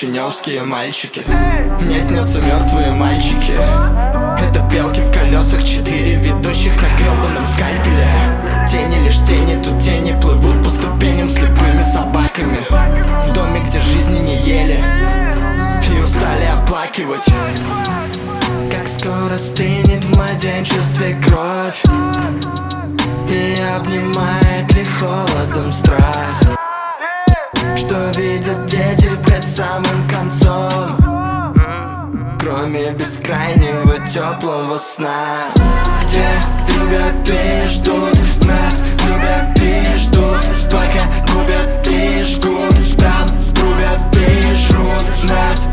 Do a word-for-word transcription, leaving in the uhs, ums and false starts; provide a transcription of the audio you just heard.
кишиневские мальчики. Мне снятся мертвые мальчики. Это белки в колесах, четыре ведущих на гребаном скальпеле. Тени, лишь тени, тут тени плывут по ступеням слепыми собаками. В доме, где жизни не ели и устали оплакивать. Как скоро стынет в младенчестве кровь и обнимает ли холодом страх, что видят дети пред самым концом, кроме бескрайнего теплого сна. Где любят и ждут нас, любят и ждут, пока губят и жгут. Там рубят и жрут нас,